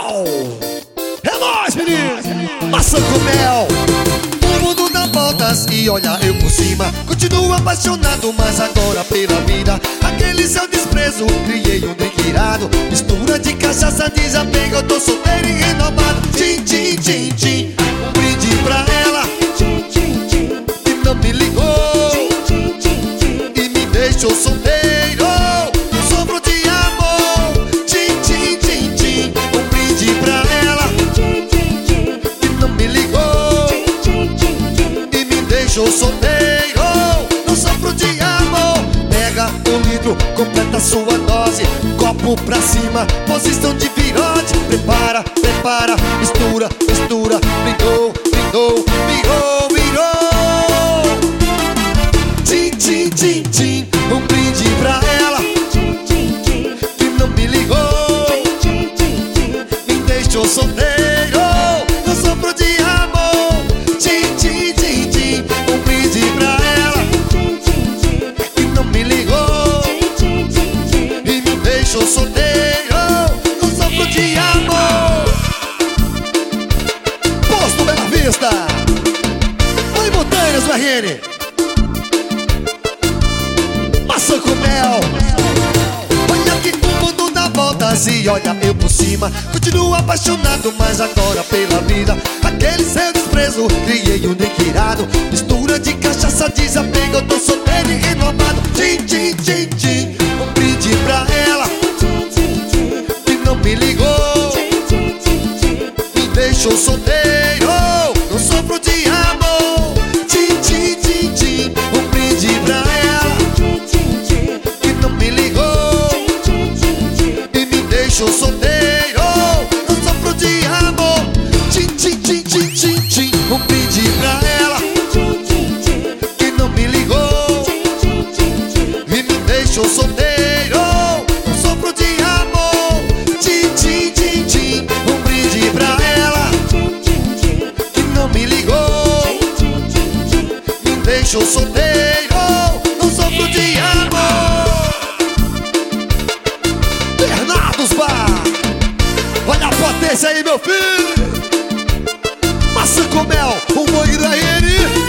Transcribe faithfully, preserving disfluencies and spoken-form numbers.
Uau! É nóis, menino! Maçã com mel! O mundo dá voltas e olha eu por cima. Continuo apaixonado, mas agora pela vida. Aquele seu desprezo, criei um drink irado. Mistura de cachaça, desapego, eu tô solteiro e renovado. Tchim, tchim, tchim, tchim. Um brinde pra ela que não me ligou e me deixou solteiro. Um sopro de amor. Tchim, tchim, tchim, tchim. Um brinde pra ela que não me ligou e me deixou solteiro. Um sopro de amor. Pega um litro, completa sua dose. Copo pra cima, posição de virote. Prepara, prepara, mistura, mistura. Brindou, brindou, virou, virou. Tchim, tchim, tchim, tchim. Um brinde pra ela que não me ligou, me deixou solteiro. Um sopro de amor. Tchim, tchim, tchim, tchim. Um brinde pra ela que não me ligou e me deixou solteiro. Um sopro de amor. Posto Bela Vista! Mãe Montanhas, U R N! Maçã com mel! Olha que o mundo dá voltas e olha eu por cima. Continuo apaixonado, mas agora pela vida. Aquele seu desprezo, criei um drink irado. Mistura de cachaça, desapego, eu tô solteiro e renovado. Tchim, tchim, tchim, tchim. Um brinde pra ela que não me ligou, me deixou solteiro. Um sopro de amor. Tchim, tchim, tchim, tchim. Um brinde pra ela que não me ligou e me deixou solteiro. Um sopro de amor. Tchim, tchim, tchim, tchim, tchim, tchim. Um brinde pra ela que não me ligou e me deixou solteiro. Um sopro de amor. Tchim, tchim, tchim, tchim. Um brinde pra ela que não me ligou, me deixou solteiro. Um sopro de amor. Bernardos Bar! Olha a potência aí, meu filho! Maçã com mel, o boi da U R N!